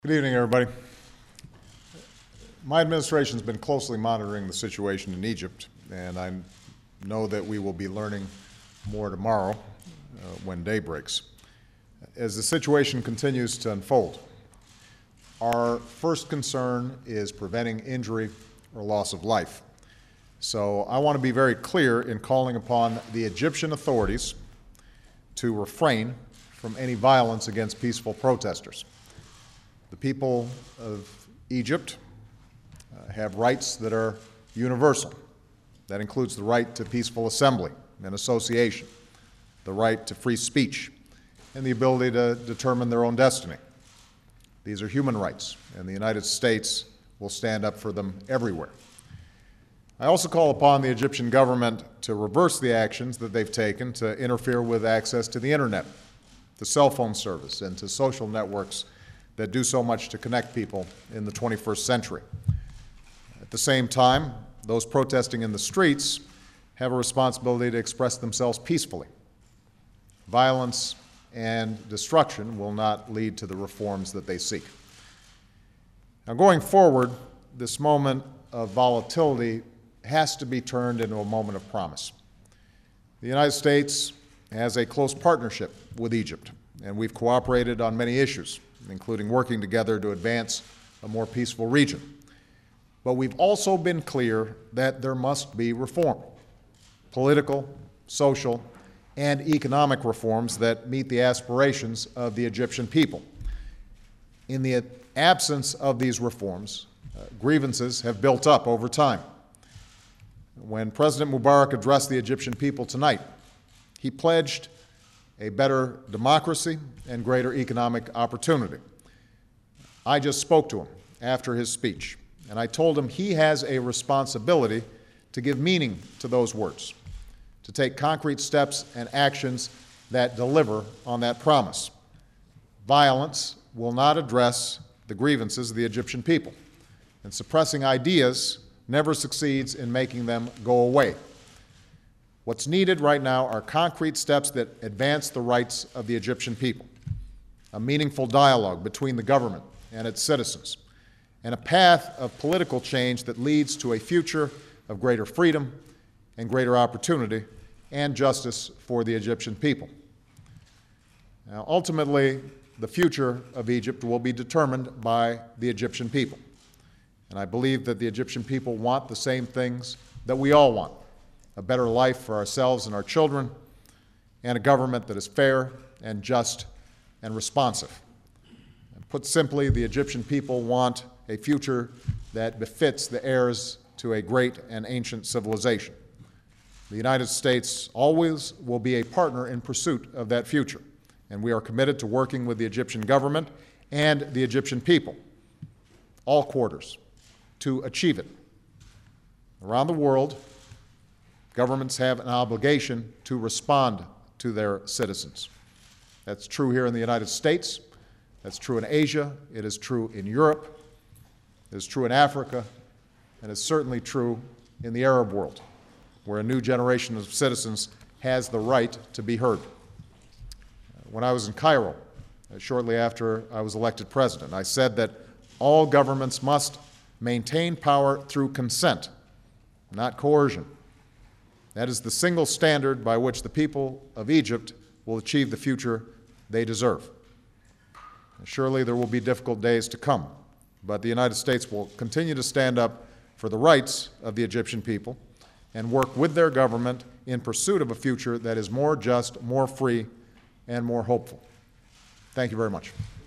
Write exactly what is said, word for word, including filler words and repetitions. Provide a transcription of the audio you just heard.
Good evening, everybody. My administration has been closely monitoring the situation in Egypt, and I know that we will be learning more tomorrow uh, when day breaks. As the situation continues to unfold, our first concern is preventing injury or loss of life. So I want to be very clear in calling upon the Egyptian authorities to refrain from any violence against peaceful protesters. The people of Egypt uh, have rights that are universal. That includes the right to peaceful assembly and association, the right to free speech, and the ability to determine their own destiny. These are human rights, and the United States will stand up for them everywhere. I also call upon the Egyptian government to reverse the actions that they've taken to interfere with access to the internet, to cell phone service, and to social networks that do so much to connect people in the twenty-first century. At the same time, those protesting in the streets have a responsibility to express themselves peacefully. Violence and destruction will not lead to the reforms that they seek. Now, going forward, this moment of volatility has to be turned into a moment of promise. The United States has a close partnership with Egypt, and we've cooperated on many issues, including working together to advance a more peaceful region. But we've also been clear that there must be reform, political, social, and economic reforms that meet the aspirations of the Egyptian people. In the absence of these reforms, uh, grievances have built up over time. When President Mubarak addressed the Egyptian people tonight, he pledged a better democracy and greater economic opportunity. I just spoke to him after his speech, and I told him he has a responsibility to give meaning to those words, to take concrete steps and actions that deliver on that promise. Violence will not address the grievances of the Egyptian people, and suppressing ideas never succeeds in making them go away. What's needed right now are concrete steps that advance the rights of the Egyptian people, a meaningful dialogue between the government and its citizens, and a path of political change that leads to a future of greater freedom and greater opportunity and justice for the Egyptian people. Now, ultimately, the future of Egypt will be determined by the Egyptian people. And I believe that the Egyptian people want the same things that we all want: a better life for ourselves and our children, and a government that is fair and just and responsive. And put simply, the Egyptian people want a future that befits the heirs to a great and ancient civilization. The United States always will be a partner in pursuit of that future, and we are committed to working with the Egyptian government and the Egyptian people, all quarters, to achieve it. Around the world, governments have an obligation to respond to their citizens. That's true here in the United States. That's true in Asia. It is true in Europe. It is true in Africa. And it's certainly true in the Arab world, where a new generation of citizens has the right to be heard. When I was in Cairo, shortly after I was elected president, I said that all governments must maintain power through consent, not coercion. That is the single standard by which the people of Egypt will achieve the future they deserve. Surely there will be difficult days to come, but the United States will continue to stand up for the rights of the Egyptian people and work with their government in pursuit of a future that is more just, more free, and more hopeful. Thank you very much.